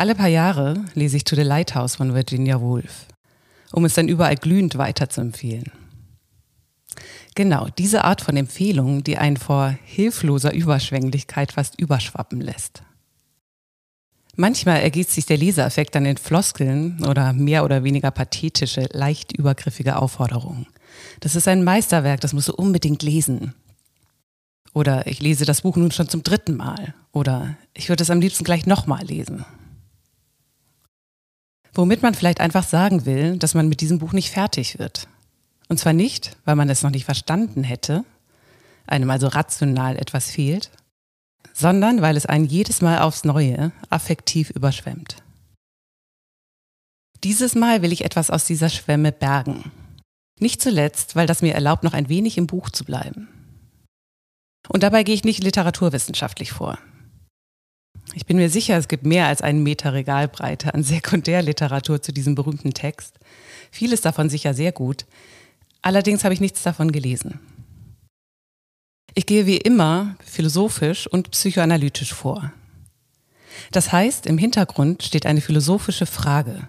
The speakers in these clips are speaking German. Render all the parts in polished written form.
Alle paar Jahre lese ich To the Lighthouse von Virginia Woolf, um es dann überall glühend weiter zu empfehlen. Genau, diese Art von Empfehlung, die einen vor hilfloser Überschwänglichkeit fast überschwappen lässt. Manchmal ergießt sich der Leseeffekt dann in Floskeln oder mehr oder weniger pathetische, leicht übergriffige Aufforderungen. Das ist ein Meisterwerk, das musst du unbedingt lesen. Oder ich lese das Buch nun schon zum 3. Mal. Oder ich würde es am liebsten gleich nochmal lesen. Womit man vielleicht einfach sagen will, dass man mit diesem Buch nicht fertig wird. Und zwar nicht, weil man es noch nicht verstanden hätte, einem also rational etwas fehlt, sondern weil es einen jedes Mal aufs Neue affektiv überschwemmt. Dieses Mal will ich etwas aus dieser Schwemme bergen. Nicht zuletzt, weil das mir erlaubt, noch ein wenig im Buch zu bleiben. Und dabei gehe ich nicht literaturwissenschaftlich vor. Ich bin mir sicher, es gibt mehr als 1 Meter Regalbreite an Sekundärliteratur zu diesem berühmten Text. Vieles davon sicher sehr gut. Allerdings habe ich nichts davon gelesen. Ich gehe wie immer philosophisch und psychoanalytisch vor. Das heißt, im Hintergrund steht eine philosophische Frage.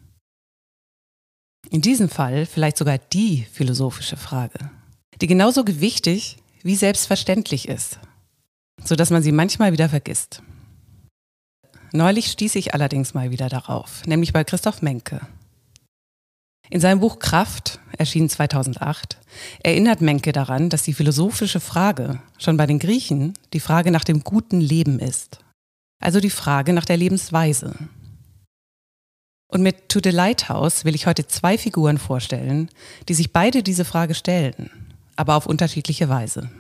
In diesem Fall vielleicht sogar die philosophische Frage, die genauso gewichtig wie selbstverständlich ist, sodass man sie manchmal wieder vergisst. Neulich stieß ich allerdings mal wieder darauf, nämlich bei Christoph Menke. In seinem Buch Kraft, erschienen 2008, erinnert Menke daran, dass die philosophische Frage schon bei den Griechen die Frage nach dem guten Leben ist. Also die Frage nach der Lebensweise. Und mit To the Lighthouse will ich heute 2 Figuren vorstellen, die sich beide diese Frage stellen, aber auf unterschiedliche Weise.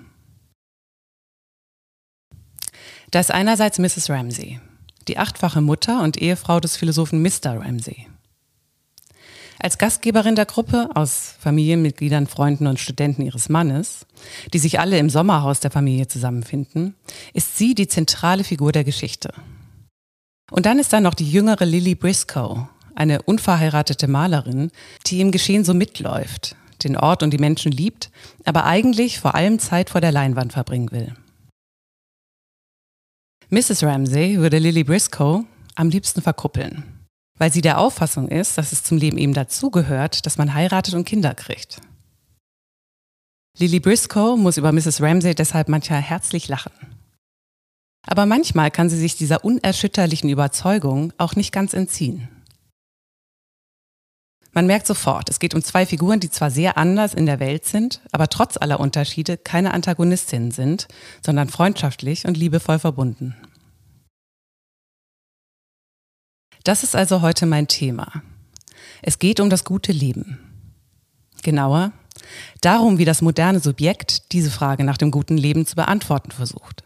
Da ist einerseits Mrs. Ramsay, die 8-fache Mutter und Ehefrau des Philosophen Mr. Ramsay. Als Gastgeberin der Gruppe aus Familienmitgliedern, Freunden und Studenten ihres Mannes, die sich alle im Sommerhaus der Familie zusammenfinden, ist sie die zentrale Figur der Geschichte. Und dann ist da noch die jüngere Lily Briscoe, eine unverheiratete Malerin, die im Geschehen so mitläuft, den Ort und die Menschen liebt, aber eigentlich vor allem Zeit vor der Leinwand verbringen will. Mrs. Ramsay würde Lily Briscoe am liebsten verkuppeln, weil sie der Auffassung ist, dass es zum Leben eben dazugehört, dass man heiratet und Kinder kriegt. Lily Briscoe muss über Mrs. Ramsay deshalb manchmal herzlich lachen. Aber manchmal kann sie sich dieser unerschütterlichen Überzeugung auch nicht ganz entziehen. Man merkt sofort, es geht um 2 Figuren, die zwar sehr anders in der Welt sind, aber trotz aller Unterschiede keine Antagonistinnen sind, sondern freundschaftlich und liebevoll verbunden. Das ist also heute mein Thema. Es geht um das gute Leben. Genauer, darum, wie das moderne Subjekt diese Frage nach dem guten Leben zu beantworten versucht.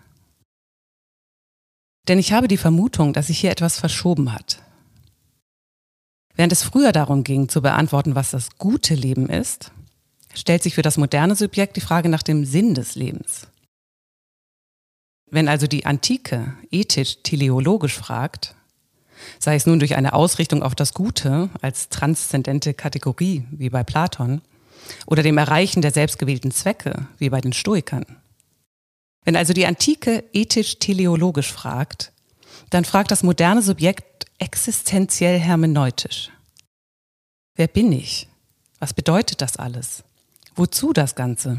Denn ich habe die Vermutung, dass sich hier etwas verschoben hat. Während es früher darum ging, zu beantworten, was das gute Leben ist, stellt sich für das moderne Subjekt die Frage nach dem Sinn des Lebens. Wenn also die Antike ethisch-teleologisch fragt, sei es nun durch eine Ausrichtung auf das Gute als transzendente Kategorie, wie bei Platon, oder dem Erreichen der selbstgewählten Zwecke, wie bei den Stoikern. Wenn also die Antike ethisch-teleologisch fragt, dann fragt das moderne Subjekt existenziell hermeneutisch. Wer bin ich? Was bedeutet das alles? Wozu das Ganze?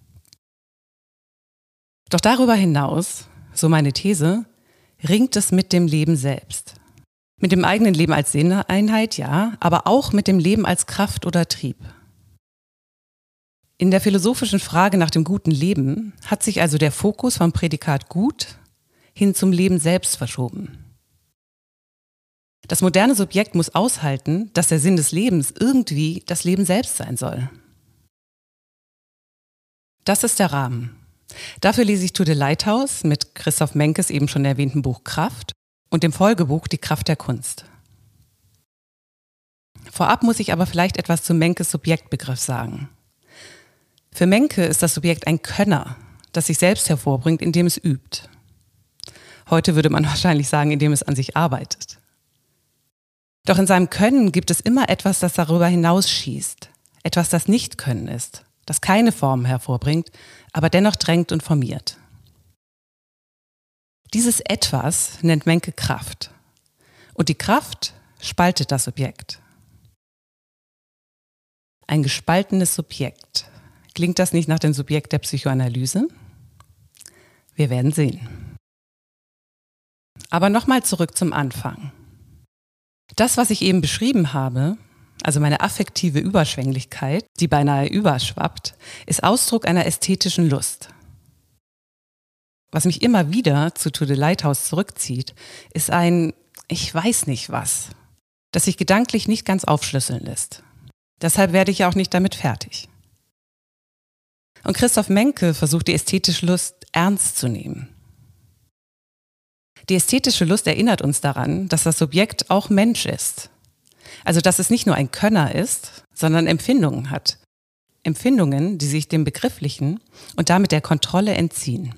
Doch darüber hinaus, so meine These, ringt es mit dem Leben selbst. Mit dem eigenen Leben als Sinneinheit, ja, aber auch mit dem Leben als Kraft oder Trieb. In der philosophischen Frage nach dem guten Leben hat sich also der Fokus vom Prädikat gut hin zum Leben selbst verschoben. Das moderne Subjekt muss aushalten, dass der Sinn des Lebens irgendwie das Leben selbst sein soll. Das ist der Rahmen. Dafür lese ich To the Lighthouse mit Christoph Menkes eben schon erwähnten Buch Kraft und dem Folgebuch Die Kraft der Kunst. Vorab muss ich aber vielleicht etwas zu Menkes Subjektbegriff sagen. Für Menke ist das Subjekt ein Könner, das sich selbst hervorbringt, indem es übt. Heute würde man wahrscheinlich sagen, indem es an sich arbeitet. Doch in seinem Können gibt es immer etwas, das darüber hinausschießt. Etwas, das nicht Können ist, das keine Formen hervorbringt, aber dennoch drängt und formiert. Dieses Etwas nennt Menke Kraft. Und die Kraft spaltet das Subjekt. Ein gespaltenes Subjekt. Klingt das nicht nach dem Subjekt der Psychoanalyse? Wir werden sehen. Aber nochmal zurück zum Anfang. Das, was ich eben beschrieben habe, also meine affektive Überschwänglichkeit, die beinahe überschwappt, ist Ausdruck einer ästhetischen Lust. Was mich immer wieder zu To the Lighthouse zurückzieht, ist ein Ich weiß nicht was, das sich gedanklich nicht ganz aufschlüsseln lässt. Deshalb werde ich auch nicht damit fertig. Und Christoph Menke versucht die ästhetische Lust ernst zu nehmen. Die ästhetische Lust erinnert uns daran, dass das Subjekt auch Mensch ist. Also dass es nicht nur ein Könner ist, sondern Empfindungen hat. Empfindungen, die sich dem Begrifflichen und damit der Kontrolle entziehen.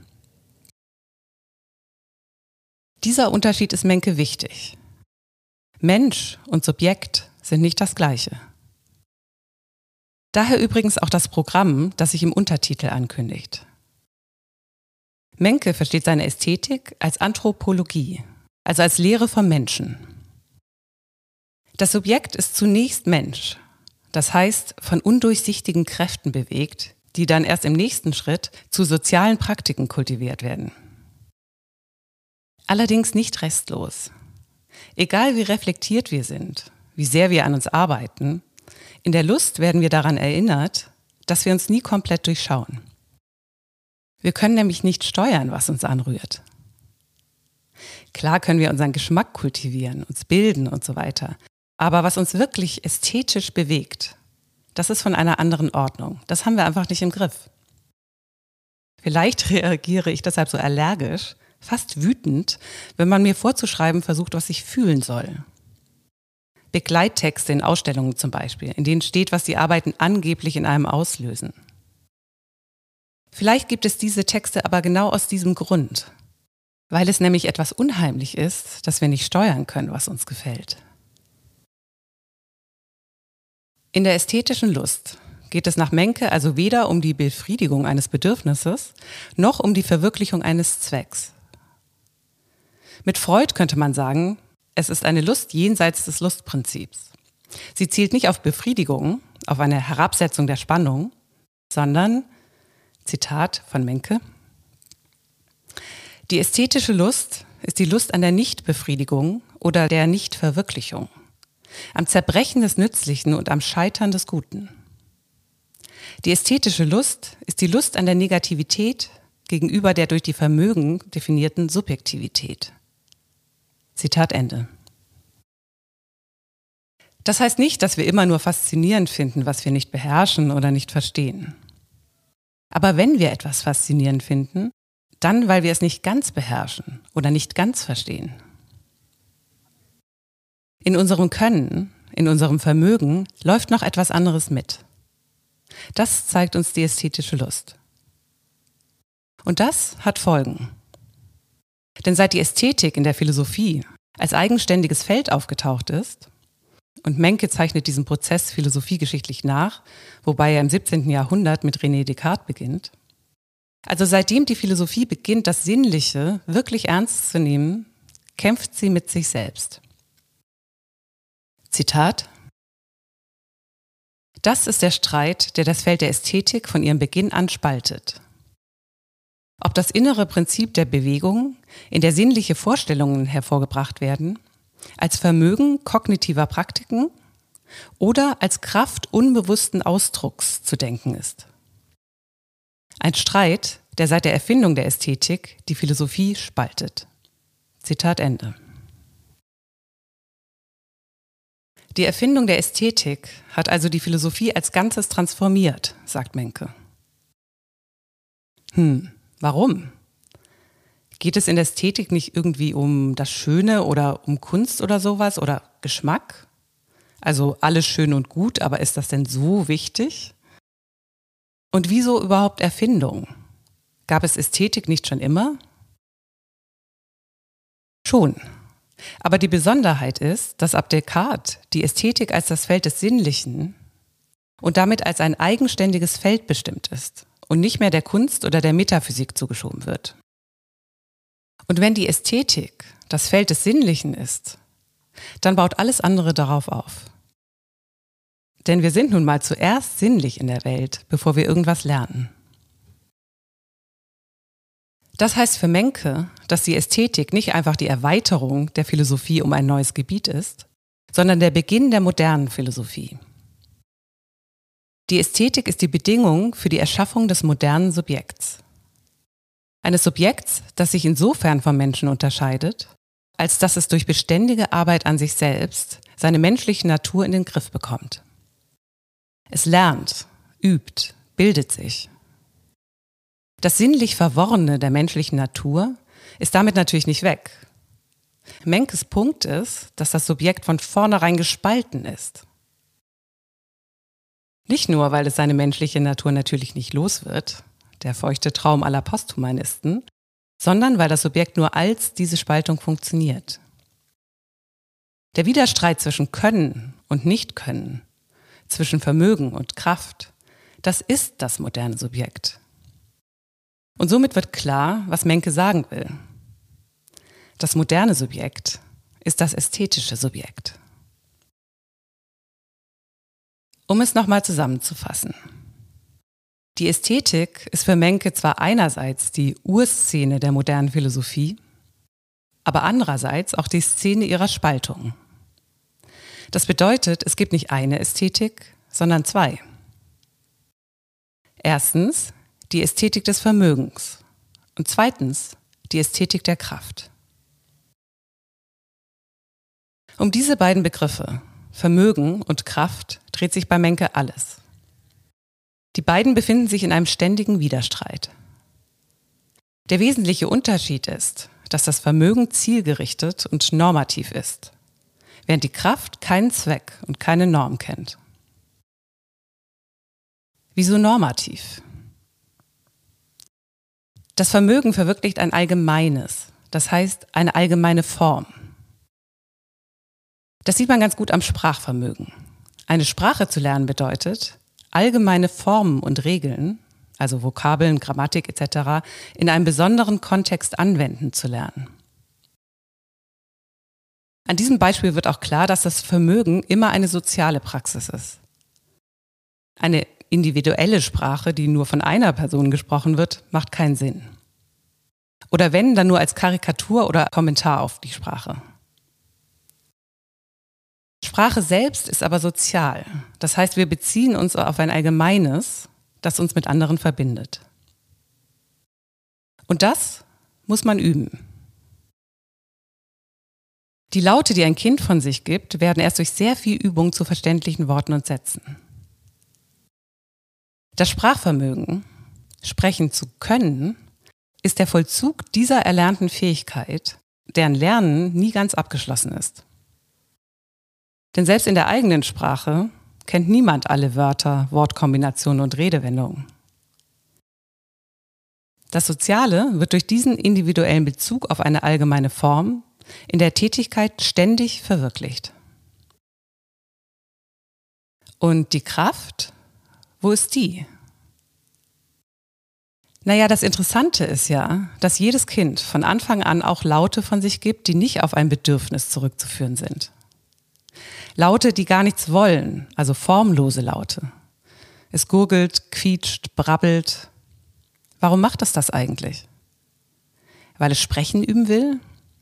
Dieser Unterschied ist Menke wichtig. Mensch und Subjekt sind nicht das Gleiche. Daher übrigens auch das Programm, das sich im Untertitel ankündigt. Menke versteht seine Ästhetik als Anthropologie, also als Lehre vom Menschen. Das Subjekt ist zunächst Mensch, das heißt von undurchsichtigen Kräften bewegt, die dann erst im nächsten Schritt zu sozialen Praktiken kultiviert werden. Allerdings nicht restlos. Egal wie reflektiert wir sind, wie sehr wir an uns arbeiten, in der Lust werden wir daran erinnert, dass wir uns nie komplett durchschauen. Wir können nämlich nicht steuern, was uns anrührt. Klar können wir unseren Geschmack kultivieren, uns bilden und so weiter. Aber was uns wirklich ästhetisch bewegt, das ist von einer anderen Ordnung. Das haben wir einfach nicht im Griff. Vielleicht reagiere ich deshalb so allergisch, fast wütend, wenn man mir vorzuschreiben versucht, was ich fühlen soll. Begleittexte in Ausstellungen zum Beispiel, in denen steht, was die Arbeiten angeblich in einem auslösen. Vielleicht gibt es diese Texte aber genau aus diesem Grund, weil es nämlich etwas unheimlich ist, dass wir nicht steuern können, was uns gefällt. In der ästhetischen Lust geht es nach Menke also weder um die Befriedigung eines Bedürfnisses, noch um die Verwirklichung eines Zwecks. Mit Freud könnte man sagen, es ist eine Lust jenseits des Lustprinzips. Sie zielt nicht auf Befriedigung, auf eine Herabsetzung der Spannung, sondern, Zitat von Menke, die ästhetische Lust ist die Lust an der Nichtbefriedigung oder der Nichtverwirklichung, am Zerbrechen des Nützlichen und am Scheitern des Guten. Die ästhetische Lust ist die Lust an der Negativität gegenüber der durch die Vermögen definierten Subjektivität. Zitat Ende. Das heißt nicht, dass wir immer nur faszinierend finden, was wir nicht beherrschen oder nicht verstehen. Aber wenn wir etwas faszinierend finden, dann, weil wir es nicht ganz beherrschen oder nicht ganz verstehen. In unserem Können, in unserem Vermögen läuft noch etwas anderes mit. Das zeigt uns die ästhetische Lust. Und das hat Folgen. Denn seit die Ästhetik in der Philosophie als eigenständiges Feld aufgetaucht ist, und Menke zeichnet diesen Prozess philosophiegeschichtlich nach, wobei er im 17. Jahrhundert mit René Descartes beginnt. Also seitdem die Philosophie beginnt, das Sinnliche wirklich ernst zu nehmen, kämpft sie mit sich selbst. Zitat: Das ist der Streit, der das Feld der Ästhetik von ihrem Beginn an spaltet. Ob das innere Prinzip der Bewegung, in der sinnliche Vorstellungen hervorgebracht werden, als Vermögen kognitiver Praktiken oder als Kraft unbewussten Ausdrucks zu denken ist. Ein Streit, der seit der Erfindung der Ästhetik die Philosophie spaltet. Zitat Ende. Die Erfindung der Ästhetik hat also die Philosophie als Ganzes transformiert, sagt Menke. Warum? Geht es in der Ästhetik nicht irgendwie um das Schöne oder um Kunst oder sowas oder Geschmack? Also alles schön und gut, aber ist das denn so wichtig? Und wieso überhaupt Erfindung? Gab es Ästhetik nicht schon immer? Schon. Aber die Besonderheit ist, dass ab Descartes die Ästhetik als das Feld des Sinnlichen und damit als ein eigenständiges Feld bestimmt ist und nicht mehr der Kunst oder der Metaphysik zugeschoben wird. Und wenn die Ästhetik das Feld des Sinnlichen ist, dann baut alles andere darauf auf. Denn wir sind nun mal zuerst sinnlich in der Welt, bevor wir irgendwas lernen. Das heißt für Menke, dass die Ästhetik nicht einfach die Erweiterung der Philosophie um ein neues Gebiet ist, sondern der Beginn der modernen Philosophie. Die Ästhetik ist die Bedingung für die Erschaffung des modernen Subjekts. Eines Subjekts, das sich insofern vom Menschen unterscheidet, als dass es durch beständige Arbeit an sich selbst seine menschliche Natur in den Griff bekommt. Es lernt, übt, bildet sich. Das sinnlich Verworrene der menschlichen Natur ist damit natürlich nicht weg. Menkes Punkt ist, dass das Subjekt von vornherein gespalten ist. Nicht nur, weil es seine menschliche Natur natürlich nicht los wird, der feuchte Traum aller Posthumanisten, sondern weil das Subjekt nur als diese Spaltung funktioniert. Der Widerstreit zwischen Können und Nichtkönnen, zwischen Vermögen und Kraft, das ist das moderne Subjekt. Und somit wird klar, was Menke sagen will. Das moderne Subjekt ist das ästhetische Subjekt. Um es nochmal zusammenzufassen. Die Ästhetik ist für Menke zwar einerseits die Urszene der modernen Philosophie, aber andererseits auch die Szene ihrer Spaltung. Das bedeutet, es gibt nicht eine Ästhetik, sondern zwei. Erstens die Ästhetik des Vermögens und zweitens die Ästhetik der Kraft. Um diese beiden Begriffe, Vermögen und Kraft, dreht sich bei Menke alles. Die beiden befinden sich in einem ständigen Widerstreit. Der wesentliche Unterschied ist, dass das Vermögen zielgerichtet und normativ ist, während die Kraft keinen Zweck und keine Norm kennt. Wieso normativ? Das Vermögen verwirklicht ein allgemeines, das heißt eine allgemeine Form. Das sieht man ganz gut am Sprachvermögen. Eine Sprache zu lernen bedeutet, allgemeine Formen und Regeln, also Vokabeln, Grammatik etc., in einem besonderen Kontext anwenden zu lernen. An diesem Beispiel wird auch klar, dass das Vermögen immer eine soziale Praxis ist. Eine individuelle Sprache, die nur von einer Person gesprochen wird, macht keinen Sinn. Oder wenn, dann nur als Karikatur oder Kommentar auf die Sprache. Sprache selbst ist aber sozial. Das heißt, wir beziehen uns auf ein Allgemeines, das uns mit anderen verbindet. Und das muss man üben. Die Laute, die ein Kind von sich gibt, werden erst durch sehr viel Übung zu verständlichen Worten und Sätzen. Das Sprachvermögen, sprechen zu können, ist der Vollzug dieser erlernten Fähigkeit, deren Lernen nie ganz abgeschlossen ist. Denn selbst in der eigenen Sprache kennt niemand alle Wörter, Wortkombinationen und Redewendungen. Das Soziale wird durch diesen individuellen Bezug auf eine allgemeine Form in der Tätigkeit ständig verwirklicht. Und die Kraft, wo ist die? Naja, das Interessante ist ja, dass jedes Kind von Anfang an auch Laute von sich gibt, die nicht auf ein Bedürfnis zurückzuführen sind. Laute, die gar nichts wollen, also formlose Laute. Es gurgelt, quietscht, brabbelt. Warum macht es das eigentlich? Weil es sprechen üben will?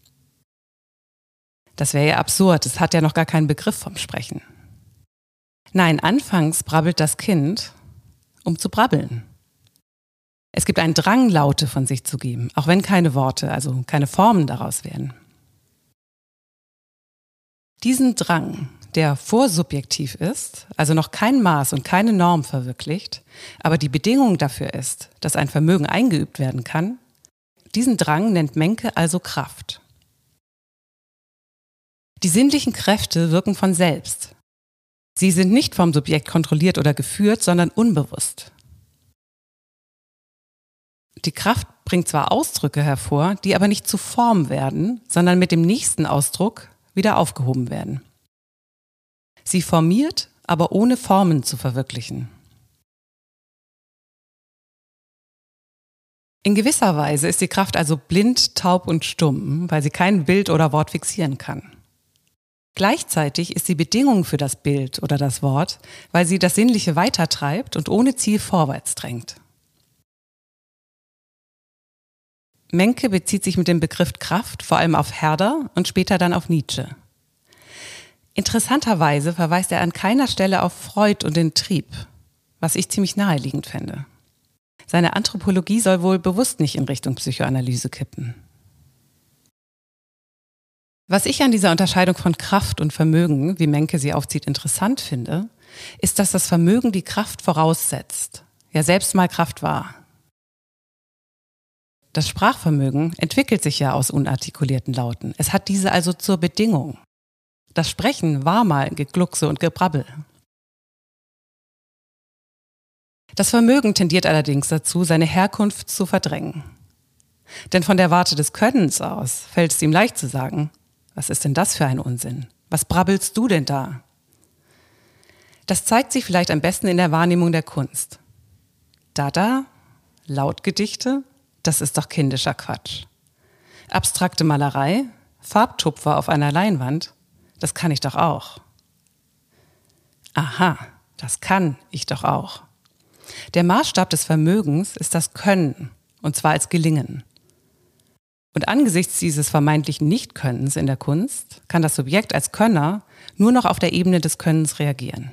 Das wäre ja absurd, es hat ja noch gar keinen Begriff vom Sprechen. Nein, anfangs brabbelt das Kind, um zu brabbeln. Es gibt einen Drang, Laute von sich zu geben, auch wenn keine Worte, also keine Formen daraus werden. Diesen Drang, der vorsubjektiv ist, also noch kein Maß und keine Norm verwirklicht, aber die Bedingung dafür ist, dass ein Vermögen eingeübt werden kann, diesen Drang nennt Menke also Kraft. Die sinnlichen Kräfte wirken von selbst. Sie sind nicht vom Subjekt kontrolliert oder geführt, sondern unbewusst. Die Kraft bringt zwar Ausdrücke hervor, die aber nicht zu Form werden, sondern mit dem nächsten Ausdruck wieder aufgehoben werden. Sie formiert, aber ohne Formen zu verwirklichen. In gewisser Weise ist die Kraft also blind, taub und stumm, weil sie kein Bild oder Wort fixieren kann. Gleichzeitig ist sie Bedingung für das Bild oder das Wort, weil sie das Sinnliche weitertreibt und ohne Ziel vorwärts drängt. Menke bezieht sich mit dem Begriff Kraft vor allem auf Herder und später dann auf Nietzsche. Interessanterweise verweist er an keiner Stelle auf Freud und den Trieb, was ich ziemlich naheliegend fände. Seine Anthropologie soll wohl bewusst nicht in Richtung Psychoanalyse kippen. Was ich an dieser Unterscheidung von Kraft und Vermögen, wie Menke sie aufzieht, interessant finde, ist, dass das Vermögen die Kraft voraussetzt, ja selbst mal Kraft war. Das Sprachvermögen entwickelt sich ja aus unartikulierten Lauten. Es hat diese also zur Bedingung. Das Sprechen war mal Gegluckse und Gebrabbel. Das Vermögen tendiert allerdings dazu, seine Herkunft zu verdrängen. Denn von der Warte des Könnens aus fällt es ihm leicht zu sagen, was ist denn das für ein Unsinn? Was brabbelst du denn da? Das zeigt sich vielleicht am besten in der Wahrnehmung der Kunst. Dada, Lautgedichte, das ist doch kindischer Quatsch. Abstrakte Malerei, Farbtupfer auf einer Leinwand, das kann ich doch auch. Aha, das kann ich doch auch. Der Maßstab des Vermögens ist das Können, und zwar als Gelingen. Und angesichts dieses vermeintlichen Nichtkönnens in der Kunst kann das Subjekt als Könner nur noch auf der Ebene des Könnens reagieren.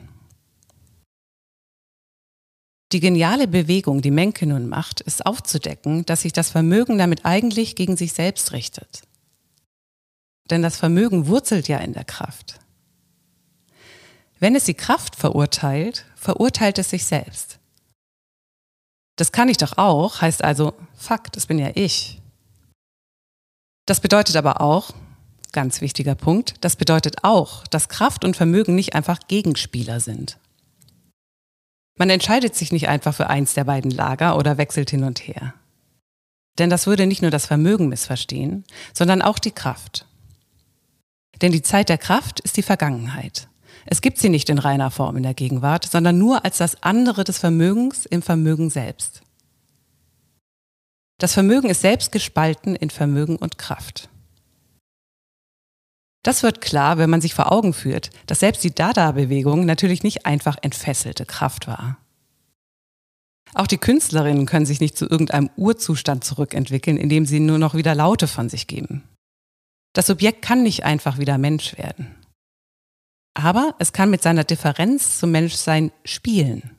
Die geniale Bewegung, die Menke nun macht, ist aufzudecken, dass sich das Vermögen damit eigentlich gegen sich selbst richtet. Denn das Vermögen wurzelt ja in der Kraft. Wenn es die Kraft verurteilt, verurteilt es sich selbst. Das kann ich doch auch, heißt also, fuck, das bin ja ich. Das bedeutet aber auch, ganz wichtiger Punkt, das bedeutet auch, dass Kraft und Vermögen nicht einfach Gegenspieler sind. Man entscheidet sich nicht einfach für eins der beiden Lager oder wechselt hin und her. Denn das würde nicht nur das Vermögen missverstehen, sondern auch die Kraft. Denn die Zeit der Kraft ist die Vergangenheit. Es gibt sie nicht in reiner Form in der Gegenwart, sondern nur als das andere des Vermögens im Vermögen selbst. Das Vermögen ist selbst gespalten in Vermögen und Kraft. Das wird klar, wenn man sich vor Augen führt, dass selbst die Dada-Bewegung natürlich nicht einfach entfesselte Kraft war. Auch die Künstlerinnen können sich nicht zu irgendeinem Urzustand zurückentwickeln, indem sie nur noch wieder Laute von sich geben. Das Subjekt kann nicht einfach wieder Mensch werden. Aber es kann mit seiner Differenz zum Menschsein spielen.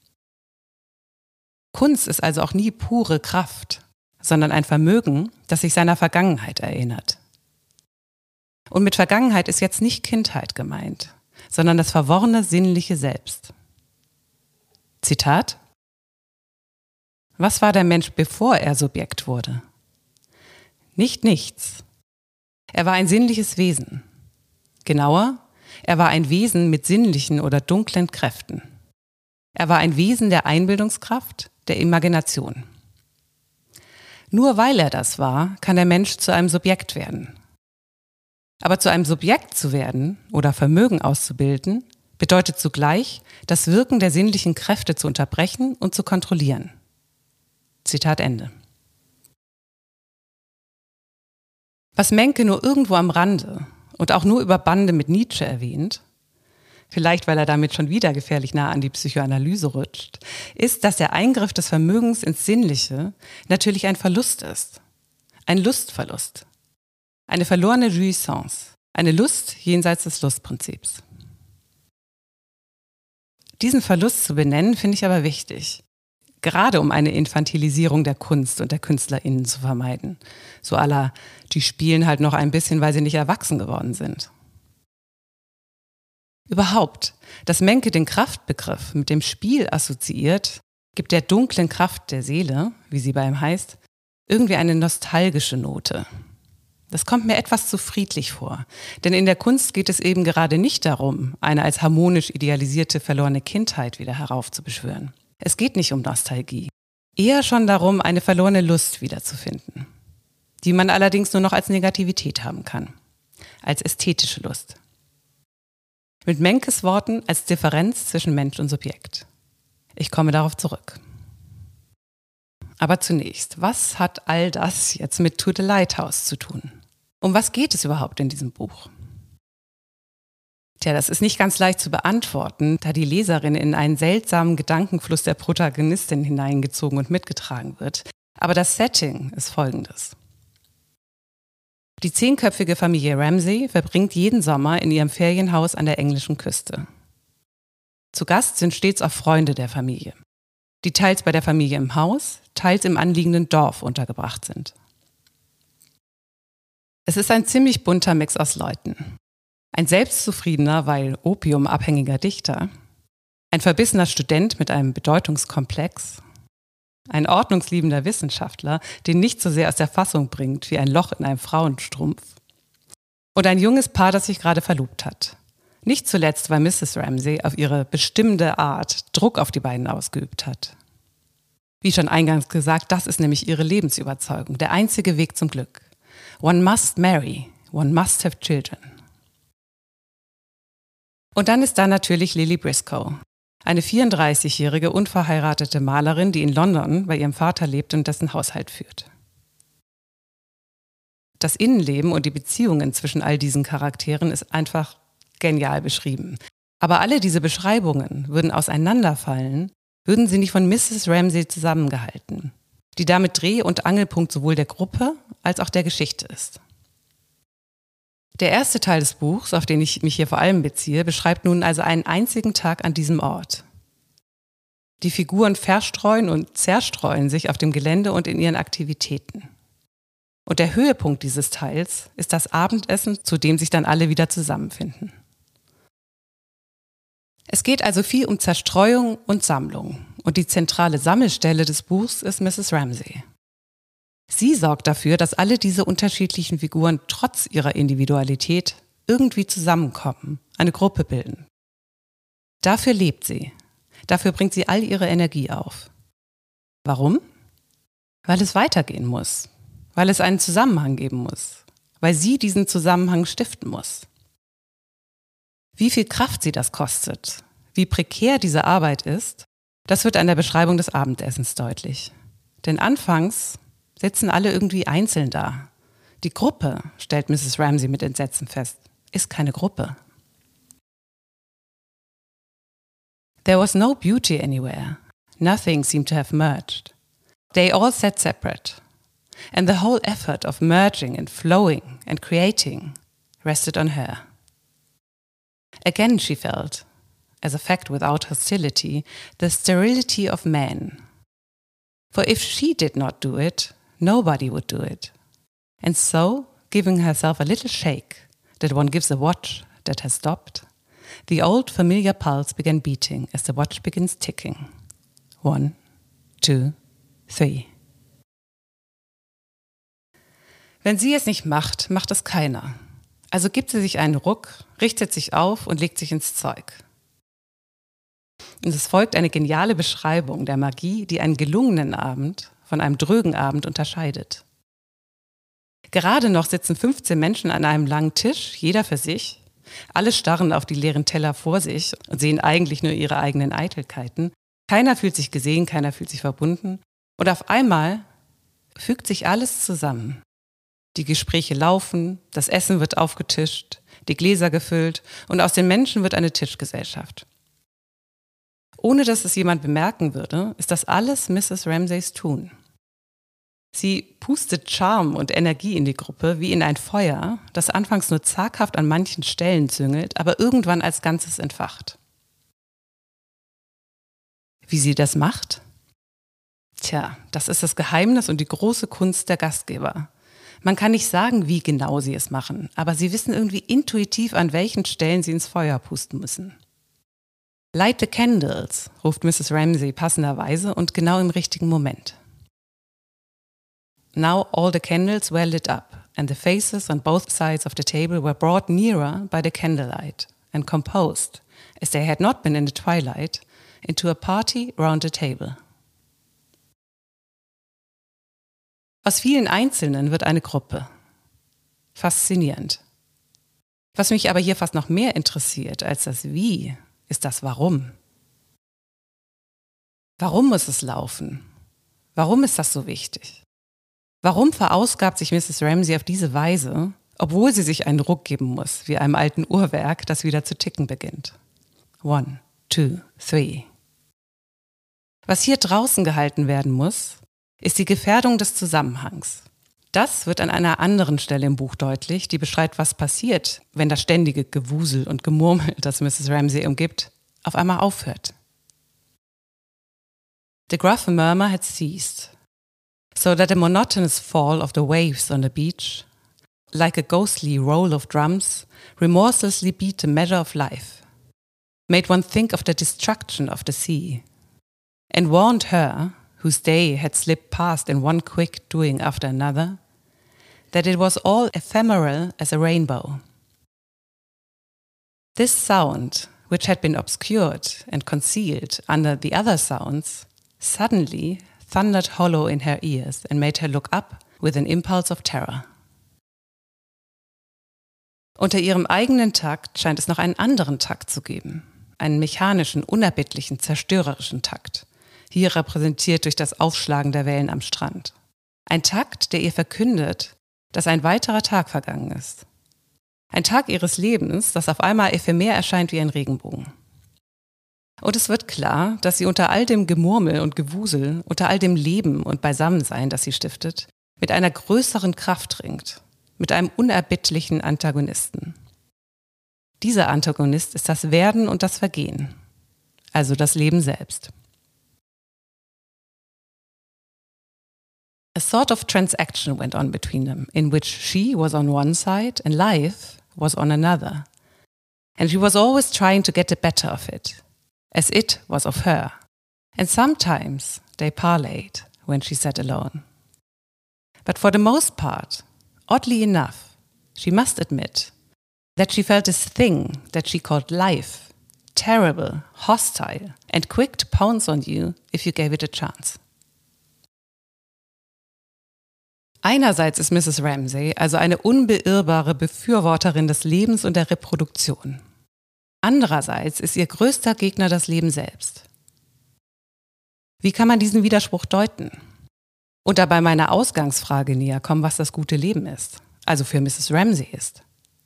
Kunst ist also auch nie pure Kraft, sondern ein Vermögen, das sich seiner Vergangenheit erinnert. Und mit Vergangenheit ist jetzt nicht Kindheit gemeint, sondern das verworrene sinnliche Selbst. Zitat: Was war der Mensch, bevor er Subjekt wurde? Nicht nichts. Er war ein sinnliches Wesen. Genauer, er war ein Wesen mit sinnlichen oder dunklen Kräften. Er war ein Wesen der Einbildungskraft, der Imagination. Nur weil er das war, kann der Mensch zu einem Subjekt werden. Aber zu einem Subjekt zu werden oder Vermögen auszubilden, bedeutet zugleich, das Wirken der sinnlichen Kräfte zu unterbrechen und zu kontrollieren. Zitat Ende. Was Menke nur irgendwo am Rande und auch nur über Bande mit Nietzsche erwähnt, vielleicht weil er damit schon wieder gefährlich nah an die Psychoanalyse rutscht, ist, dass der Eingriff des Vermögens ins Sinnliche natürlich ein Verlust ist. Ein Lustverlust. Eine verlorene Jouissance. Eine Lust jenseits des Lustprinzips. Diesen Verlust zu benennen, finde ich aber wichtig. Gerade um eine Infantilisierung der Kunst und der KünstlerInnen zu vermeiden. So à la, die spielen halt noch ein bisschen, weil sie nicht erwachsen geworden sind. Überhaupt, dass Menke den Kraftbegriff mit dem Spiel assoziiert, gibt der dunklen Kraft der Seele, wie sie bei ihm heißt, irgendwie eine nostalgische Note. Das kommt mir etwas zu friedlich vor, denn in der Kunst geht es eben gerade nicht darum, eine als harmonisch idealisierte verlorene Kindheit wieder heraufzubeschwören. Es geht nicht um Nostalgie, eher schon darum, eine verlorene Lust wiederzufinden, die man allerdings nur noch als Negativität haben kann, als ästhetische Lust. Mit Menkes Worten als Differenz zwischen Mensch und Subjekt. Ich komme darauf zurück. Aber zunächst, was hat all das jetzt mit To the Lighthouse zu tun? Um was geht es überhaupt in diesem Buch? Tja, das ist nicht ganz leicht zu beantworten, da die Leserin in einen seltsamen Gedankenfluss der Protagonistin hineingezogen und mitgetragen wird. Aber das Setting ist folgendes. Die 10-köpfige Familie Ramsay verbringt jeden Sommer in ihrem Ferienhaus an der englischen Küste. Zu Gast sind stets auch Freunde der Familie, die teils bei der Familie im Haus, teils im anliegenden Dorf untergebracht sind. Es ist ein ziemlich bunter Mix aus Leuten. Ein selbstzufriedener, weil opiumabhängiger Dichter, ein verbissener Student mit einem Bedeutungskomplex, ein ordnungsliebender Wissenschaftler, den nicht so sehr aus der Fassung bringt wie ein Loch in einem Frauenstrumpf, und ein junges Paar, das sich gerade verlobt hat. Nicht zuletzt, weil Mrs. Ramsay auf ihre bestimmende Art Druck auf die beiden ausgeübt hat. Wie schon eingangs gesagt, das ist nämlich ihre Lebensüberzeugung, der einzige Weg zum Glück. One must marry, one must have children. Und dann ist da natürlich Lily Briscoe, eine 34-jährige unverheiratete Malerin, die in London bei ihrem Vater lebt und dessen Haushalt führt. Das Innenleben und die Beziehungen zwischen all diesen Charakteren ist einfach genial beschrieben. Aber alle diese Beschreibungen würden auseinanderfallen, würden sie nicht von Mrs. Ramsay zusammengehalten, die damit Dreh- und Angelpunkt sowohl der Gruppe als auch der Geschichte ist. Der erste Teil des Buchs, auf den ich mich hier vor allem beziehe, beschreibt nun also einen einzigen Tag an diesem Ort. Die Figuren verstreuen und zerstreuen sich auf dem Gelände und in ihren Aktivitäten. Und der Höhepunkt dieses Teils ist das Abendessen, zu dem sich dann alle wieder zusammenfinden. Es geht also viel um Zerstreuung und Sammlung. Und die zentrale Sammelstelle des Buchs ist Mrs. Ramsay. Sie sorgt dafür, dass alle diese unterschiedlichen Figuren trotz ihrer Individualität irgendwie zusammenkommen, eine Gruppe bilden. Dafür lebt sie. Dafür bringt sie all ihre Energie auf. Warum? Weil es weitergehen muss. Weil es einen Zusammenhang geben muss. Weil sie diesen Zusammenhang stiften muss. Wie viel Kraft sie das kostet, wie prekär diese Arbeit ist, das wird an der Beschreibung des Abendessens deutlich. Denn anfangs sitzen alle irgendwie einzeln da. Die Gruppe, stellt Mrs. Ramsay mit Entsetzen fest, ist keine Gruppe. There was no beauty anywhere. Nothing seemed to have merged. They all sat separate. And the whole effort of merging and flowing and creating rested on her. Again she felt, as a fact without hostility, the sterility of man. For if she did not do it, nobody would do it. And so, giving herself a little shake that one gives a watch that has stopped, the old familiar pulse began beating as the watch begins ticking. 1, 2, 3. Wenn sie es nicht macht, macht es keiner. Also gibt sie sich einen Ruck, richtet sich auf und legt sich ins Zeug. Und es folgt eine geniale Beschreibung der Magie, die einen gelungenen Abend von einem drögen Abend unterscheidet. Gerade noch sitzen 15 Menschen an einem langen Tisch, jeder für sich. Alle starren auf die leeren Teller vor sich und sehen eigentlich nur ihre eigenen Eitelkeiten. Keiner fühlt sich gesehen, keiner fühlt sich verbunden. Und auf einmal fügt sich alles zusammen. Die Gespräche laufen, das Essen wird aufgetischt, die Gläser gefüllt und aus den Menschen wird eine Tischgesellschaft. Ohne dass es jemand bemerken würde, ist das alles Mrs. Ramsays Tun. Sie pustet Charme und Energie in die Gruppe wie in ein Feuer, das anfangs nur zaghaft an manchen Stellen züngelt, aber irgendwann als Ganzes entfacht. Wie sie das macht? Tja, das ist das Geheimnis und die große Kunst der Gastgeber. Man kann nicht sagen, wie genau sie es machen, aber sie wissen irgendwie intuitiv, an welchen Stellen sie ins Feuer pusten müssen. Light the candles, ruft Mrs. Ramsay passenderweise und genau im richtigen Moment. Now all the candles were lit up, and the faces on both sides of the table were brought nearer by the candlelight and composed, as they had not been in the twilight, into a party round the table. Aus vielen Einzelnen wird eine Gruppe. Faszinierend. Was mich aber hier fast noch mehr interessiert als das Wie, ist das Warum. Warum muss es laufen? Warum ist das so wichtig? Warum verausgabt sich Mrs. Ramsay auf diese Weise, obwohl sie sich einen Ruck geben muss, wie einem alten Uhrwerk, das wieder zu ticken beginnt. 1, 2, 3. Was hier draußen gehalten werden muss, ist die Gefährdung des Zusammenhangs. Das wird an einer anderen Stelle im Buch deutlich, die beschreibt, was passiert, wenn das ständige Gewusel und Gemurmel, das Mrs. Ramsay umgibt, auf einmal aufhört. The gruff murmur had ceased, so that a monotonous fall of the waves on the beach, like a ghostly roll of drums, remorselessly beat the measure of life, made one think of the destruction of the sea, and warned her, whose day had slipped past in one quick doing after another, that it was all ephemeral as a rainbow. This sound, which had been obscured and concealed under the other sounds, suddenly thundered hollow in her ears and made her look up with an impulse of terror. Unter ihrem eigenen Takt scheint es noch einen anderen Takt zu geben, einen mechanischen, unerbittlichen, zerstörerischen Takt, hier repräsentiert durch das Aufschlagen der Wellen am Strand. Ein Takt, der ihr verkündet, dass ein weiterer Tag vergangen ist. Ein Tag ihres Lebens, das auf einmal ephemer erscheint wie ein Regenbogen. Und es wird klar, dass sie unter all dem Gemurmel und Gewusel, unter all dem Leben und Beisammensein, das sie stiftet, mit einer größeren Kraft ringt, mit einem unerbittlichen Antagonisten. Dieser Antagonist ist das Werden und das Vergehen, also das Leben selbst. A sort of transaction went on between them, in which she was on one side and life was on another. And she was always trying to get the better of it, as it was of her. And sometimes they parleyed when she sat alone. But for the most part, oddly enough, she must admit that she felt this thing that she called life terrible, hostile, and quick to pounce on you if you gave it a chance. Einerseits ist Mrs. Ramsay also eine unbeirrbare Befürworterin des Lebens und der Reproduktion. Andererseits ist ihr größter Gegner das Leben selbst. Wie kann man diesen Widerspruch deuten? Und dabei meiner Ausgangsfrage näher kommen, was das gute Leben ist, also für Mrs. Ramsay ist.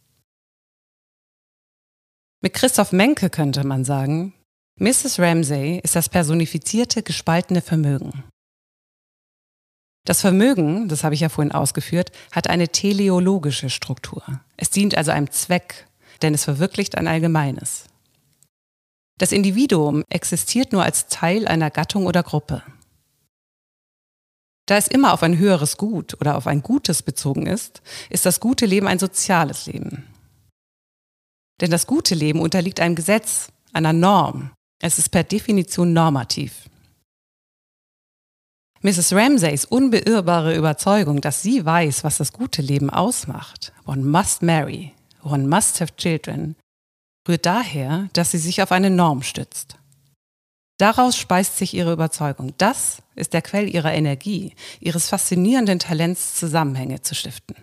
Mit Christoph Menke könnte man sagen, Mrs. Ramsay ist das personifizierte, gespaltene Vermögen. Das Vermögen, das habe ich ja vorhin ausgeführt, hat eine teleologische Struktur. Es dient also einem Zweck, denn es verwirklicht ein Allgemeines. Das Individuum existiert nur als Teil einer Gattung oder Gruppe. Da es immer auf ein höheres Gut oder auf ein Gutes bezogen ist das gute Leben ein soziales Leben. Denn das gute Leben unterliegt einem Gesetz, einer Norm. Es ist per Definition normativ. Mrs. Ramsays unbeirrbare Überzeugung, dass sie weiß, was das gute Leben ausmacht, one must marry, one must have children, rührt daher, dass sie sich auf eine Norm stützt. Daraus speist sich ihre Überzeugung. Das ist der Quell ihrer Energie, ihres faszinierenden Talents, Zusammenhänge zu stiften.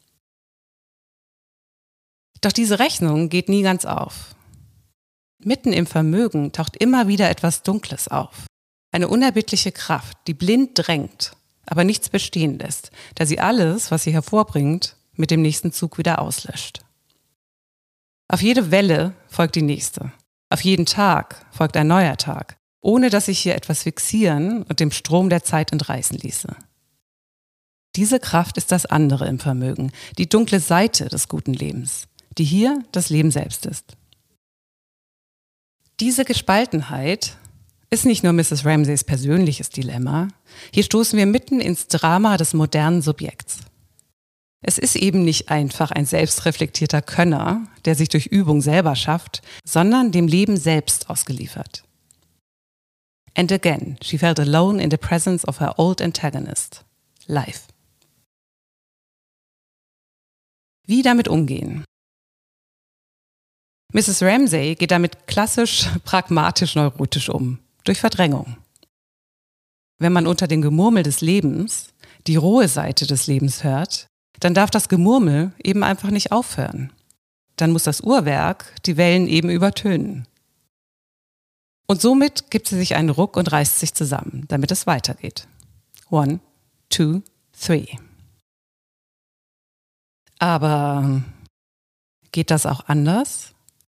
Doch diese Rechnung geht nie ganz auf. Mitten im Vermögen taucht immer wieder etwas Dunkles auf. Eine unerbittliche Kraft, die blind drängt, aber nichts bestehen lässt, da sie alles, was sie hervorbringt, mit dem nächsten Zug wieder auslöscht. Auf jede Welle folgt die nächste. Auf jeden Tag folgt ein neuer Tag, ohne dass sich hier etwas fixieren und dem Strom der Zeit entreißen ließe. Diese Kraft ist das andere im Vermögen, die dunkle Seite des guten Lebens, die hier das Leben selbst ist. Diese Gespaltenheit ist nicht nur Mrs. Ramsays persönliches Dilemma, hier stoßen wir mitten ins Drama des modernen Subjekts. Es ist eben nicht einfach ein selbstreflektierter Könner, der sich durch Übung selber schafft, sondern dem Leben selbst ausgeliefert. And again, she felt alone in the presence of her old antagonist, life. Wie damit umgehen? Mrs. Ramsay geht damit klassisch, pragmatisch, neurotisch um. Durch Verdrängung. Wenn man unter dem Gemurmel des Lebens die rohe Seite des Lebens hört, dann darf das Gemurmel eben einfach nicht aufhören. Dann muss das Uhrwerk die Wellen eben übertönen. Und somit gibt sie sich einen Ruck und reißt sich zusammen, damit es weitergeht. 1, 2, 3. Aber geht das auch anders?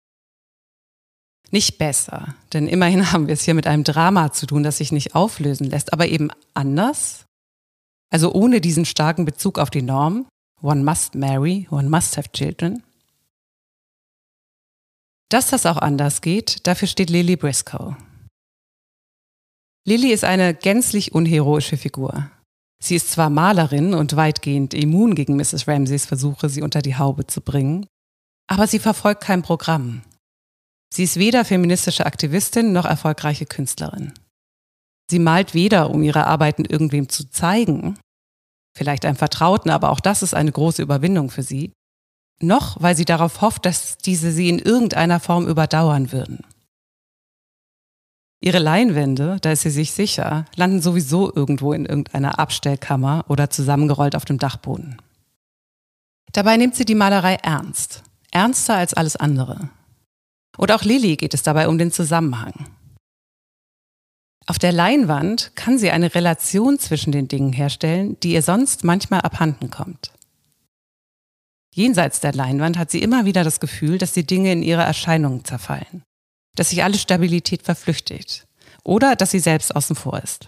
Nicht besser, denn immerhin haben wir es hier mit einem Drama zu tun, das sich nicht auflösen lässt, aber eben anders. Also ohne diesen starken Bezug auf die Norm. One must marry, one must have children. Dass das auch anders geht, dafür steht Lily Briscoe. Lily ist eine gänzlich unheroische Figur. Sie ist zwar Malerin und weitgehend immun gegen Mrs. Ramsays Versuche, sie unter die Haube zu bringen, aber sie verfolgt kein Programm. Sie ist weder feministische Aktivistin noch erfolgreiche Künstlerin. Sie malt weder, um ihre Arbeiten irgendwem zu zeigen, vielleicht einem Vertrauten, aber auch das ist eine große Überwindung für sie, noch weil sie darauf hofft, dass diese sie in irgendeiner Form überdauern würden. Ihre Leinwände, da ist sie sich sicher, landen sowieso irgendwo in irgendeiner Abstellkammer oder zusammengerollt auf dem Dachboden. Dabei nimmt sie die Malerei ernst, ernster als alles andere. Und auch Lily geht es dabei um den Zusammenhang. Auf der Leinwand kann sie eine Relation zwischen den Dingen herstellen, die ihr sonst manchmal abhanden kommt. Jenseits der Leinwand hat sie immer wieder das Gefühl, dass die Dinge in ihre Erscheinungen zerfallen, dass sich alle Stabilität verflüchtigt oder dass sie selbst außen vor ist.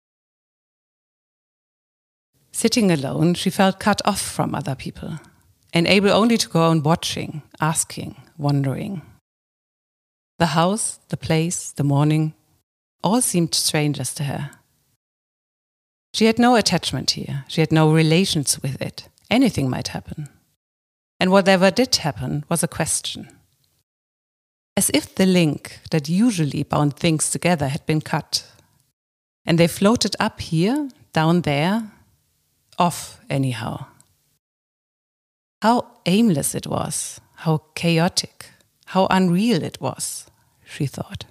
Sitting alone, she felt cut off from other people, and able only to go on watching, asking, wondering. The house, the place, the morning, all seemed strangers to her. She had no attachment here, she had no relations with it. Anything might happen. And whatever did happen was a question. As if the link that usually bound things together had been cut. And they floated up here, down there, off anyhow. How aimless it was, how chaotic, how unreal it was, she thought.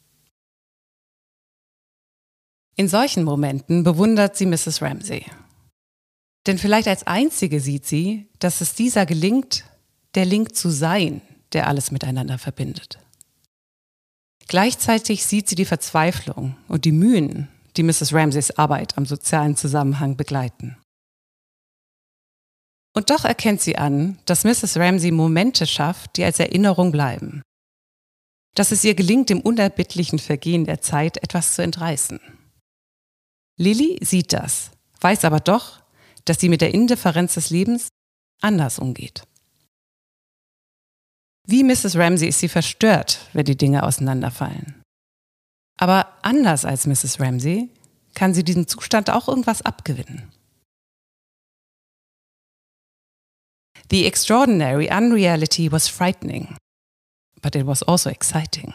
In solchen Momenten bewundert sie Mrs. Ramsay. Denn vielleicht als einzige sieht sie, dass es dieser gelingt, der Link zu sein, der alles miteinander verbindet. Gleichzeitig sieht sie die Verzweiflung und die Mühen, die Mrs. Ramsays Arbeit am sozialen Zusammenhang begleiten. Und doch erkennt sie an, dass Mrs. Ramsay Momente schafft, die als Erinnerung bleiben. Dass es ihr gelingt, dem unerbittlichen Vergehen der Zeit etwas zu entreißen. Lily sieht das, weiß aber doch, dass sie mit der Indifferenz des Lebens anders umgeht. Wie Mrs. Ramsay ist sie verstört, wenn die Dinge auseinanderfallen. Aber anders als Mrs. Ramsay kann sie diesem Zustand auch irgendwas abgewinnen. The extraordinary unreality was frightening, but it was also exciting.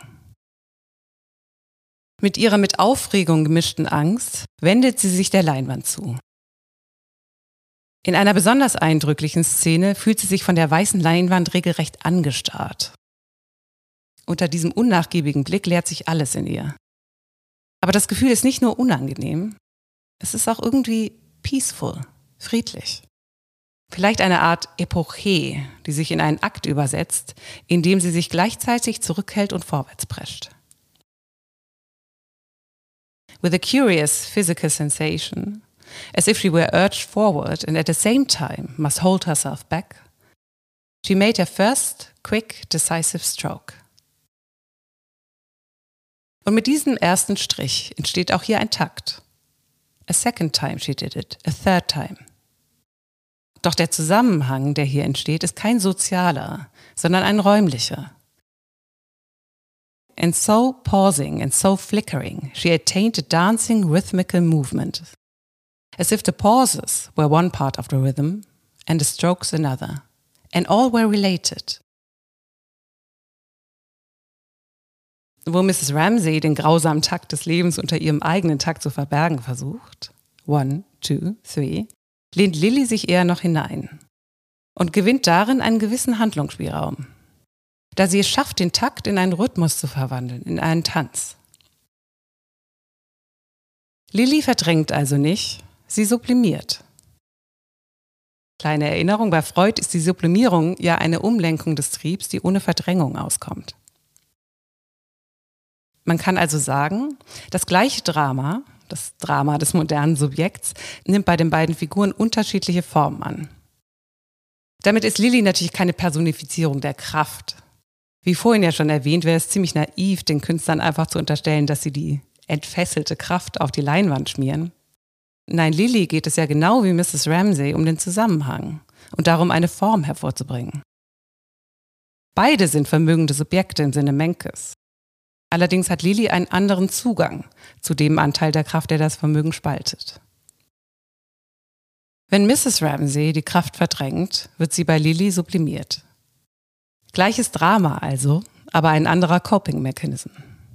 Mit ihrer mit Aufregung gemischten Angst wendet sie sich der Leinwand zu. In einer besonders eindrücklichen Szene fühlt sie sich von der weißen Leinwand regelrecht angestarrt. Unter diesem unnachgiebigen Blick leert sich alles in ihr. Aber das Gefühl ist nicht nur unangenehm, es ist auch irgendwie peaceful, friedlich. Vielleicht eine Art Epoche, die sich in einen Akt übersetzt, in dem sie sich gleichzeitig zurückhält und vorwärts prescht. With a curious physical sensation, as if she were urged forward and at the same time must hold herself back, she made her first quick, decisive stroke. Und mit diesem ersten Strich entsteht auch hier ein Takt. A second time she did it, a third time. Doch der Zusammenhang, der hier entsteht, ist kein sozialer, sondern ein räumlicher. And so pausing and so flickering, she attained a dancing rhythmical movement, as if the pauses were one part of the rhythm and the strokes another, and all were related. Wo Mrs. Ramsay den grausamen Takt des Lebens unter ihrem eigenen Takt zu verbergen versucht, 1, 2, 3, lehnt Lily sich eher noch hinein und gewinnt darin einen gewissen Handlungsspielraum, da sie es schafft, den Takt in einen Rhythmus zu verwandeln, in einen Tanz. Lily verdrängt also nicht, sie sublimiert. Kleine Erinnerung, bei Freud ist die Sublimierung ja eine Umlenkung des Triebs, die ohne Verdrängung auskommt. Man kann also sagen, das gleiche Drama, das Drama des modernen Subjekts, nimmt bei den beiden Figuren unterschiedliche Formen an. Damit ist Lilly natürlich keine Personifizierung der Kraft. Wie vorhin ja schon erwähnt, wäre es ziemlich naiv, den Künstlern einfach zu unterstellen, dass sie die entfesselte Kraft auf die Leinwand schmieren. Nein, Lilly geht es ja genau wie Mrs. Ramsay um den Zusammenhang und darum, eine Form hervorzubringen. Beide sind vermögende Subjekte im Sinne Menkes. Allerdings hat Lilly einen anderen Zugang zu dem Anteil der Kraft, der das Vermögen spaltet. Wenn Mrs. Ramsay die Kraft verdrängt, wird sie bei Lilly sublimiert. Gleiches Drama also, aber ein anderer Coping-Mechanism.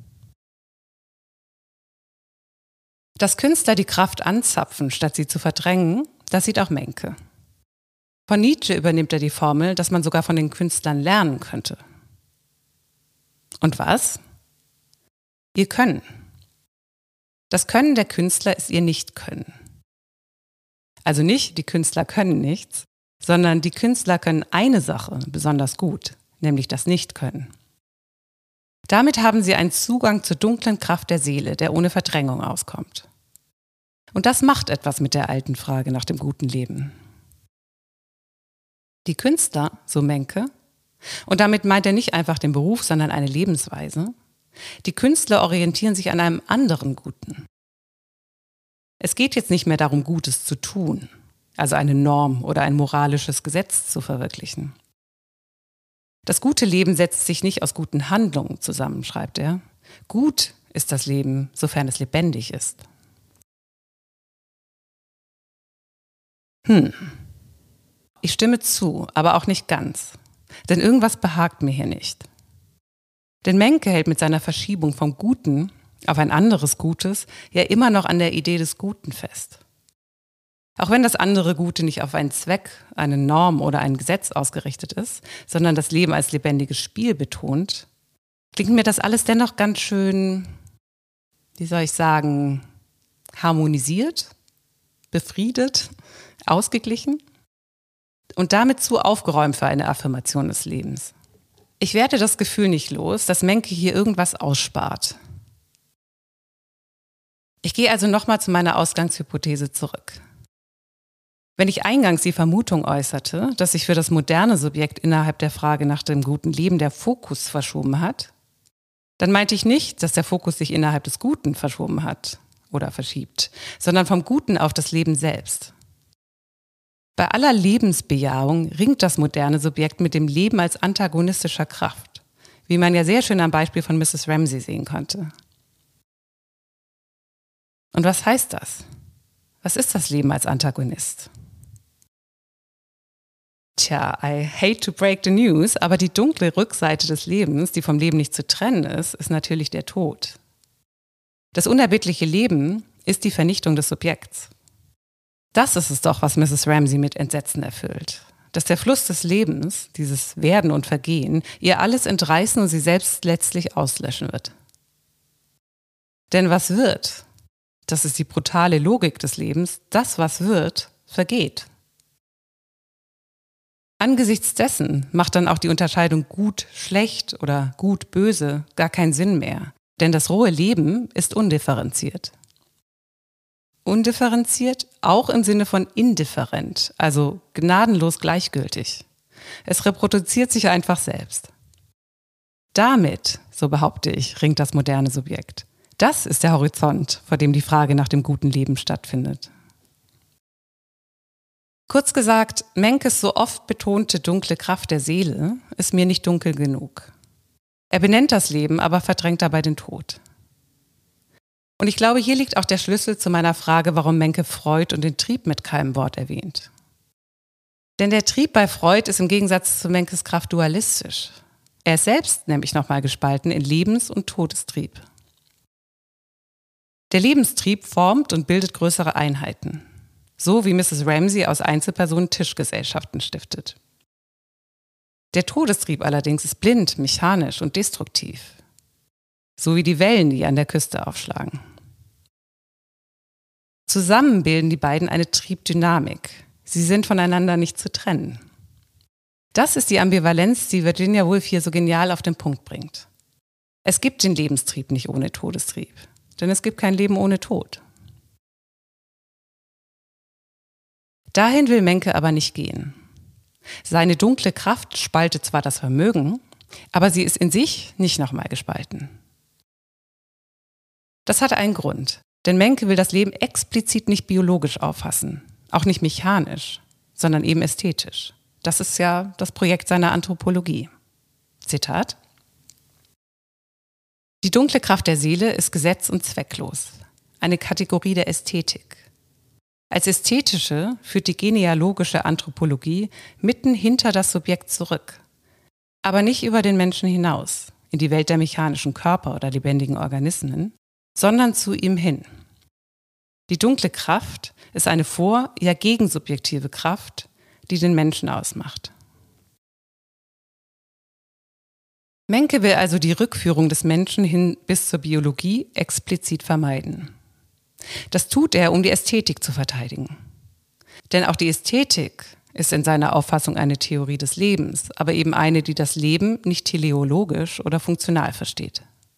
Dass Künstler die Kraft anzapfen, statt sie zu verdrängen, das sieht auch Menke. Von Nietzsche übernimmt er die Formel, dass man sogar von den Künstlern lernen könnte. Und was? Ihr Können. Das Können der Künstler ist ihr Nicht-Können. Also nicht, die Künstler können nichts, sondern die Künstler können eine Sache besonders gut, nämlich das Nicht-Können. Damit haben sie einen Zugang zur dunklen Kraft der Seele, der ohne Verdrängung auskommt. Und das macht etwas mit der alten Frage nach dem guten Leben. Die Künstler, so Menke, und damit meint er nicht einfach den Beruf, sondern eine Lebensweise, die Künstler orientieren sich an einem anderen Guten. Es geht jetzt nicht mehr darum, Gutes zu tun, also eine Norm oder ein moralisches Gesetz zu verwirklichen. Das gute Leben setzt sich nicht aus guten Handlungen zusammen, schreibt er. Gut ist das Leben, sofern es lebendig ist. Ich stimme zu, aber auch nicht ganz. Denn irgendwas behagt mir hier nicht. Denn Menke hält mit seiner Verschiebung vom Guten auf ein anderes Gutes ja immer noch an der Idee des Guten fest. Auch wenn das andere Gute nicht auf einen Zweck, eine Norm oder ein Gesetz ausgerichtet ist, sondern das Leben als lebendiges Spiel betont, klingt mir das alles dennoch ganz schön, wie soll ich sagen, harmonisiert, befriedet, ausgeglichen und damit zu aufgeräumt für eine Affirmation des Lebens. Ich werde das Gefühl nicht los, dass Menke hier irgendwas ausspart. Ich gehe also nochmal zu meiner Ausgangshypothese zurück. Wenn ich eingangs die Vermutung äußerte, dass sich für das moderne Subjekt innerhalb der Frage nach dem guten Leben der Fokus verschoben hat, dann meinte ich nicht, dass der Fokus sich innerhalb des Guten verschoben hat oder verschiebt, sondern vom Guten auf das Leben selbst. Bei aller Lebensbejahung ringt das moderne Subjekt mit dem Leben als antagonistischer Kraft, wie man ja sehr schön am Beispiel von Mrs. Ramsay sehen konnte. Und was heißt das? Was ist das Leben als Antagonist? Tja, I hate to break the news, aber die dunkle Rückseite des Lebens, die vom Leben nicht zu trennen ist, ist natürlich der Tod. Das unerbittliche Leben ist die Vernichtung des Subjekts. Das ist es doch, was Mrs. Ramsay mit Entsetzen erfüllt. Dass der Fluss des Lebens, dieses Werden und Vergehen, ihr alles entreißen und sie selbst letztlich auslöschen wird. Denn was wird? Das ist die brutale Logik des Lebens. Das, was wird, vergeht. Angesichts dessen macht dann auch die Unterscheidung gut, schlecht oder gut, böse gar keinen Sinn mehr. Denn das rohe Leben ist undifferenziert. Undifferenziert auch im Sinne von indifferent, also gnadenlos gleichgültig. Es reproduziert sich einfach selbst. Damit, so behaupte ich, ringt das moderne Subjekt. Das ist der Horizont, vor dem die Frage nach dem guten Leben stattfindet. Kurz gesagt, Menkes so oft betonte dunkle Kraft der Seele ist mir nicht dunkel genug. Er benennt das Leben, aber verdrängt dabei den Tod. Und ich glaube, hier liegt auch der Schlüssel zu meiner Frage, warum Menke Freud und den Trieb mit keinem Wort erwähnt. Denn der Trieb bei Freud ist im Gegensatz zu Menkes Kraft dualistisch. Er ist selbst nämlich nochmal gespalten in Lebens- und Todestrieb. Der Lebenstrieb formt und bildet größere Einheiten. So wie Mrs. Ramsay aus Einzelpersonen Tischgesellschaften stiftet. Der Todestrieb allerdings ist blind, mechanisch und destruktiv. So wie die Wellen, die an der Küste aufschlagen. Zusammen bilden die beiden eine Triebdynamik. Sie sind voneinander nicht zu trennen. Das ist die Ambivalenz, die Virginia Woolf hier so genial auf den Punkt bringt. Es gibt den Lebenstrieb nicht ohne Todestrieb, denn es gibt kein Leben ohne Tod. Dahin will Menke aber nicht gehen. Seine dunkle Kraft spaltet zwar das Vermögen, aber sie ist in sich nicht nochmal gespalten. Das hat einen Grund, denn Menke will das Leben explizit nicht biologisch auffassen, auch nicht mechanisch, sondern eben ästhetisch. Das ist ja das Projekt seiner Anthropologie. Zitat: Die dunkle Kraft der Seele ist gesetz- und zwecklos, eine Kategorie der Ästhetik. Als ästhetische führt die genealogische Anthropologie mitten hinter das Subjekt zurück, aber nicht über den Menschen hinaus, in die Welt der mechanischen Körper oder lebendigen Organismen, sondern zu ihm hin. Die dunkle Kraft ist eine ja gegensubjektive Kraft, die den Menschen ausmacht. Menke will also die Rückführung des Menschen hin bis zur Biologie explizit vermeiden. Das tut er, um die Ästhetik zu verteidigen. Denn auch die Ästhetik ist in seiner Auffassung eine Theorie des Lebens, aber eben eine, die das Leben nicht teleologisch oder funktional versteht.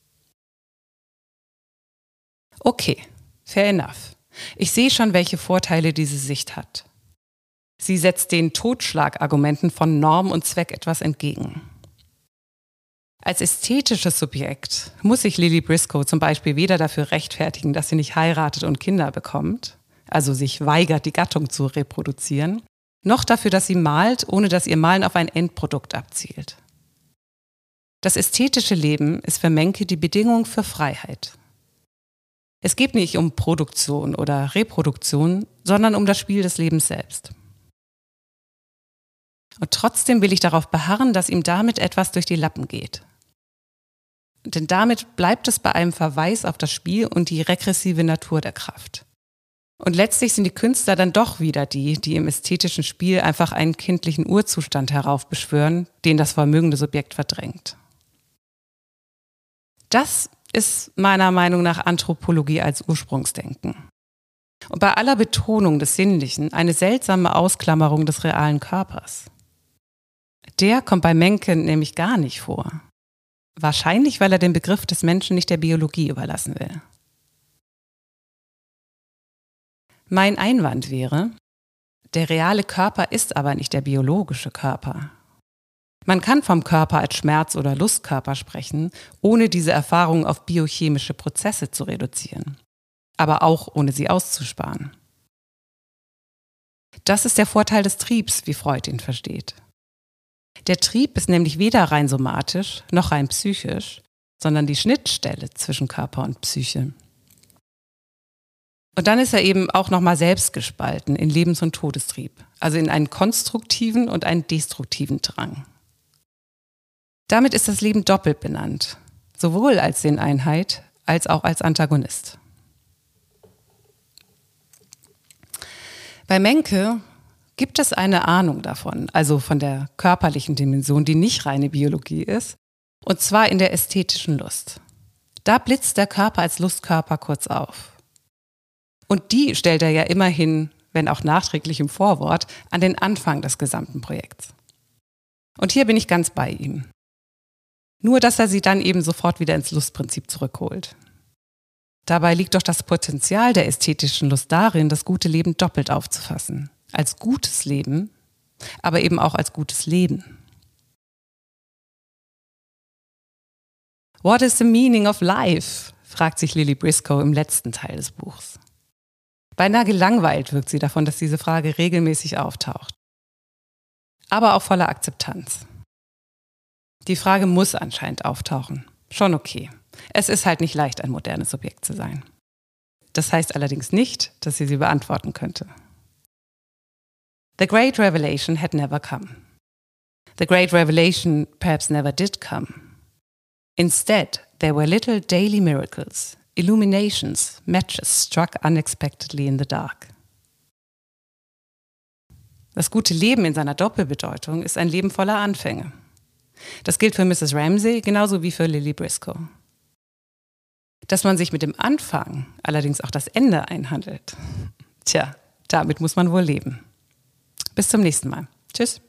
Okay, fair enough. Ich sehe schon, welche Vorteile diese Sicht hat. Sie setzt den Totschlagargumenten von Norm und Zweck etwas entgegen. Als ästhetisches Subjekt muss sich Lily Briscoe zum Beispiel weder dafür rechtfertigen, dass sie nicht heiratet und Kinder bekommt, also sich weigert, die Gattung zu reproduzieren, noch dafür, dass sie malt, ohne dass ihr Malen auf ein Endprodukt abzielt. Das ästhetische Leben ist für Menke die Bedingung für Freiheit. Es geht nicht um Produktion oder Reproduktion, sondern um das Spiel des Lebens selbst. Und trotzdem will ich darauf beharren, dass ihm damit etwas durch die Lappen geht. Denn damit bleibt es bei einem Verweis auf das Spiel und die regressive Natur der Kraft. Und letztlich sind die Künstler dann doch wieder die im ästhetischen Spiel einfach einen kindlichen Urzustand heraufbeschwören, den das vermögende Subjekt verdrängt. Das ist meiner Meinung nach Anthropologie als Ursprungsdenken. Und bei aller Betonung des Sinnlichen eine seltsame Ausklammerung des realen Körpers. Der kommt bei Menke nämlich gar nicht vor. Wahrscheinlich, weil er den Begriff des Menschen nicht der Biologie überlassen will. Mein Einwand wäre, der reale Körper ist aber nicht der biologische Körper. Man kann vom Körper als Schmerz- oder Lustkörper sprechen, ohne diese Erfahrung auf biochemische Prozesse zu reduzieren, aber auch ohne sie auszusparen. Das ist der Vorteil des Triebs, wie Freud ihn versteht. Der Trieb ist nämlich weder rein somatisch noch rein psychisch, sondern die Schnittstelle zwischen Körper und Psyche. Und dann ist er eben auch nochmal selbst gespalten in Lebens- und Todestrieb, also in einen konstruktiven und einen destruktiven Drang. Damit ist das Leben doppelt benannt, sowohl als Sinneinheit als auch als Antagonist. Bei Menke gibt es eine Ahnung davon, also von der körperlichen Dimension, die nicht reine Biologie ist, und zwar in der ästhetischen Lust. Da blitzt der Körper als Lustkörper kurz auf. Und die stellt er ja immerhin, wenn auch nachträglich im Vorwort, an den Anfang des gesamten Projekts. Und hier bin ich ganz bei ihm. Nur, dass er sie dann eben sofort wieder ins Lustprinzip zurückholt. Dabei liegt doch das Potenzial der ästhetischen Lust darin, das gute Leben doppelt aufzufassen. Als gutes Leben, aber eben auch als gutes Leben. What is the meaning of life? Fragt sich Lily Briscoe im letzten Teil des Buchs. Beinahe gelangweilt wirkt sie davon, dass diese Frage regelmäßig auftaucht. Aber auch voller Akzeptanz. Die Frage muss anscheinend auftauchen. Schon okay. Es ist halt nicht leicht, ein modernes Subjekt zu sein. Das heißt allerdings nicht, dass sie beantworten könnte. The great revelation had never come. The great revelation perhaps never did come. Instead, there were little daily miracles, illuminations, matches struck unexpectedly in the dark. Das gute Leben in seiner Doppelbedeutung ist ein Leben voller Anfänge. Das gilt für Mrs. Ramsay genauso wie für Lily Briscoe. Dass man sich mit dem Anfang allerdings auch das Ende einhandelt, damit muss man wohl leben. Bis zum nächsten Mal. Tschüss.